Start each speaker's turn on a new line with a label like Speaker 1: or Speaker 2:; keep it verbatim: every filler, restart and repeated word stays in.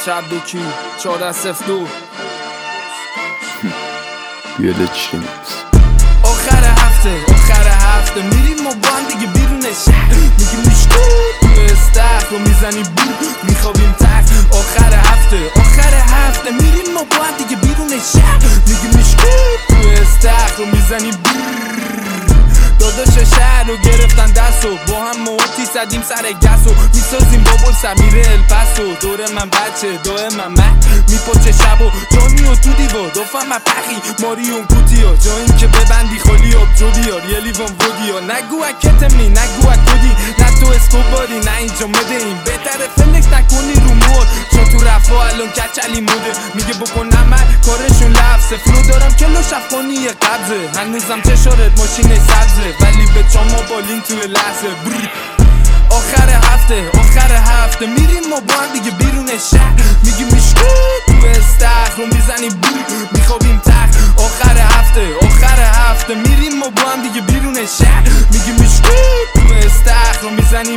Speaker 1: ترپ دوکی چهارده صفر دو
Speaker 2: بیالچ ریمیکس.
Speaker 1: آخر هفته آخر هفته میریم و با هم دیگه بیرون شهر، میگیم میشکو تو استخر رو میزنیم بو میخوابیم تخت. آخر هفته آخر هفته میریم و با هم دیگه بیرون شهر، میگیم میشکو تو استخر رو میزنیم بو. داداش شهر رو گرفتن دست و با هم موتی زدیم سر گس و میسازیم بابل سمیر الپسو. دور من بچه دائم من من میپاچه شب و جانی و تو دیوا دافم من پخی ماری اون کوتی ها جایی که ببندی خالی آب جو بیار یه لیوان ودی ها. نگو اکتمی نگو اکودی نه تو اسکوباری نه اینجا مده این بهتره فلک نکنی رو مود چون تو رفا الان کچلی موده میگه بکن نمر کارشون لفظه فلو دارم کلو شفقانی یه قبضه هنوزم چشارت ماشین سبزه ولی به چاما بالین توی لحظه بری. آخر هفته آخر هفته میریم و با هم دیگه بیرون شهر، میگیم میشکو تو استخر رو میزنیم بو میخوابیم تخت. آخر هفته آخر هفته میریم و با هم دیگه